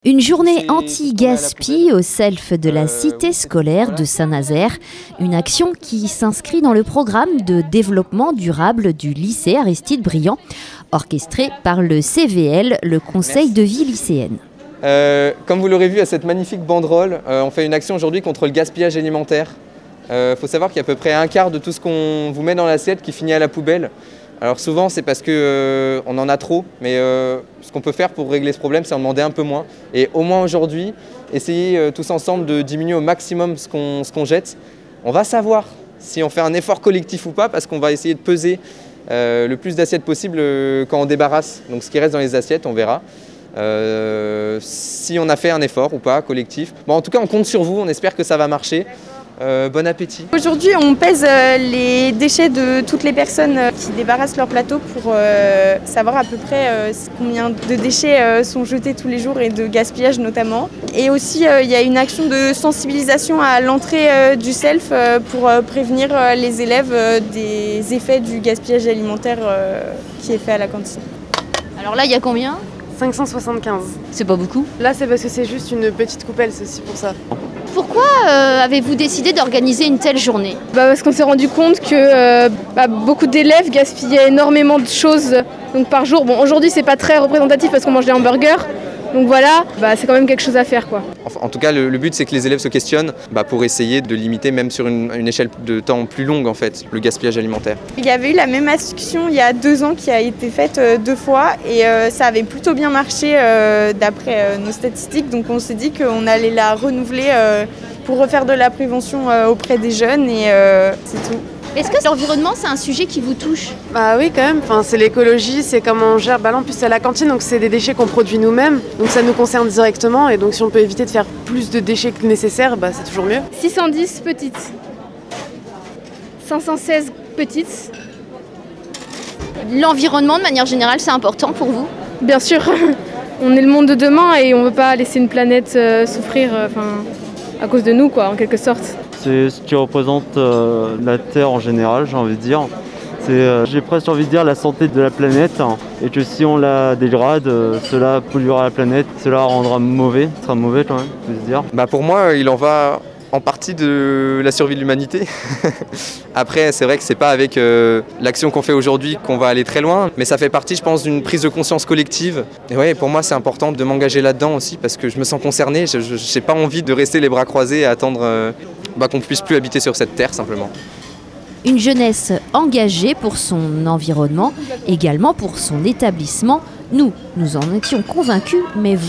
Une journée anti-gaspi au self de la cité scolaire de Saint-Nazaire, une action qui s'inscrit dans le programme de développement durable du lycée Aristide Briand, orchestré par le CVL, le Conseil de vie lycéenne. Comme vous l'aurez vu à cette magnifique banderole, on fait une action aujourd'hui contre le gaspillage alimentaire. Faut savoir qu'il y a à peu près un quart de tout ce qu'on vous met dans l'assiette qui finit à la poubelle. Alors souvent c'est parce qu'on en a trop, mais ce qu'on peut faire pour régler ce problème, c'est en demander un peu moins. Et au moins aujourd'hui, essayer tous ensemble de diminuer au maximum ce qu'on jette. On va savoir si on fait un effort collectif ou pas, parce qu'on va essayer de peser le plus d'assiettes possible quand on débarrasse. Donc ce qui reste dans les assiettes, on verra. Si on a fait un effort ou pas collectif. Bon, en tout cas, on compte sur vous, on espère que ça va marcher. Bon appétit. Aujourd'hui, on pèse les déchets de toutes les personnes qui débarrassent leur plateau pour savoir à peu près combien de déchets sont jetés tous les jours et de gaspillage notamment. Et aussi, il y a une action de sensibilisation à l'entrée du self pour prévenir les élèves des effets du gaspillage alimentaire qui est fait à la cantine. Alors là, il y a combien ? 575. C'est pas beaucoup. Là, c'est parce que c'est juste une petite coupelle, c'est aussi pour ça. Pourquoi avez-vous décidé d'organiser une telle journée ? Parce qu'on s'est rendu compte que beaucoup d'élèves gaspillaient énormément de choses donc par jour. Bon, aujourd'hui, c'est pas très représentatif parce qu'on mange des hamburgers. Donc voilà, c'est quand même quelque chose à faire, quoi. En tout cas, le but, c'est que les élèves se questionnent pour essayer de limiter, même sur une échelle de temps plus longue, en fait, le gaspillage alimentaire. Il y avait eu la même action il y a 2 ans qui a été faite 2 fois et ça avait plutôt bien marché d'après nos statistiques. Donc on s'est dit qu'on allait la renouveler pour refaire de la prévention auprès des jeunes et c'est tout. Est-ce que l'environnement, c'est un sujet qui vous touche ? Bah oui, quand même. Enfin, c'est l'écologie, c'est comment on gère. Là, en plus, c'est à la cantine, donc c'est des déchets qu'on produit nous-mêmes. Donc ça nous concerne directement. Et donc si on peut éviter de faire plus de déchets que nécessaire, c'est toujours mieux. 610 petites. 516 petites. L'environnement, de manière générale, c'est important pour vous ? Bien sûr, on est le monde de demain et on ne veut pas laisser une planète souffrir à cause de nous, quoi, en quelque sorte. C'est ce qui représente la Terre en général, j'ai envie de dire. J'ai presque envie de dire la santé de la planète, et que si on la dégrade, cela polluera la planète, cela rendra mauvais, sera mauvais quand même, je peux dire. Pour moi, il en va en partie de la survie de l'humanité. Après, c'est vrai que c'est pas avec l'action qu'on fait aujourd'hui qu'on va aller très loin, mais ça fait partie, je pense, d'une prise de conscience collective. Et ouais, pour moi, c'est important de m'engager là-dedans aussi, parce que je me sens concerné. Je n'ai pas envie de rester les bras croisés et attendre qu'on ne puisse plus habiter sur cette terre, simplement. Une jeunesse engagée pour son environnement, également pour son établissement. Nous en étions convaincus, mais vous ?